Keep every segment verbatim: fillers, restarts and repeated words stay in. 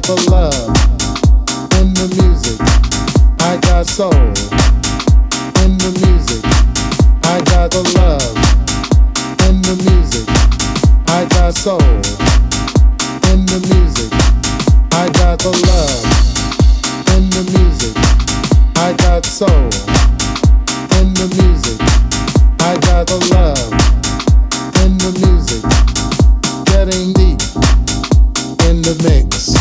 the love in the music. I got soul in the music. I got the love in the music. I got soul in the music. I got the love in the music. I got soul in the music. I got the love in the music. Getting deep in the mix.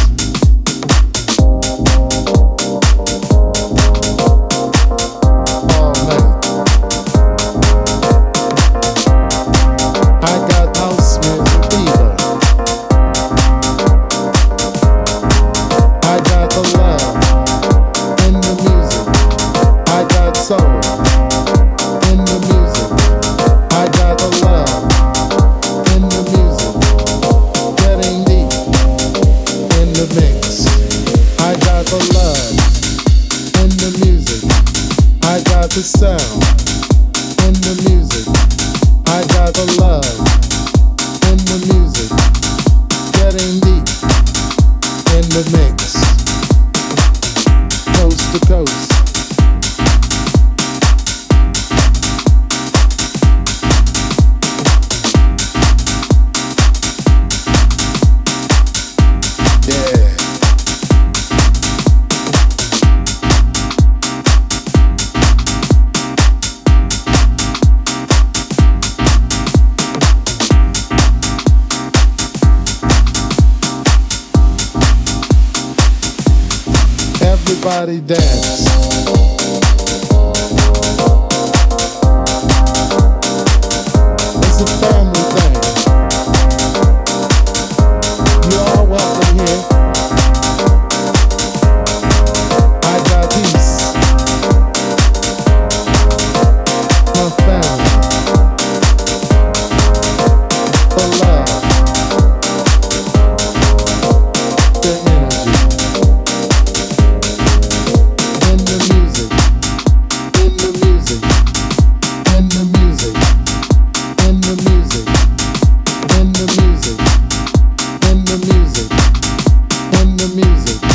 All night. I got house music fever. I got the love in the music. I got soul in the music. I got the love in the music. Getting deep in the mix. I got the love in the music. I got the sound in the music. I got the love in the music. Getting deep in the mix. Coast to coast. Yeah. Everybody dance. It's a family thing. You're all welcome here. I got peace. My family. The love. The energy. In the music. In the music. In the music. In the music. In the music. In the music. In the music.